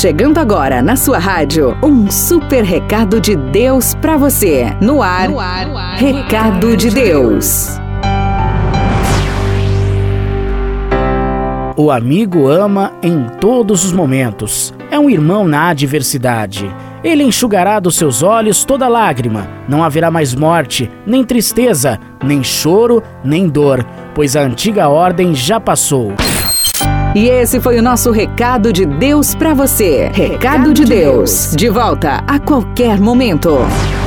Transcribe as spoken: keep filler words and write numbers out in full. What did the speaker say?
Chegando agora na sua rádio, um super recado de Deus pra você. No ar, no ar, no ar Recado de Deus. O amigo ama em todos os momentos. É um irmão na adversidade. Ele enxugará dos seus olhos toda lágrima. Não haverá mais morte, nem tristeza, nem choro, nem dor, pois a antiga ordem já passou. E esse foi o nosso Recado de Deus pra você. Recado de Deus. De volta a qualquer momento.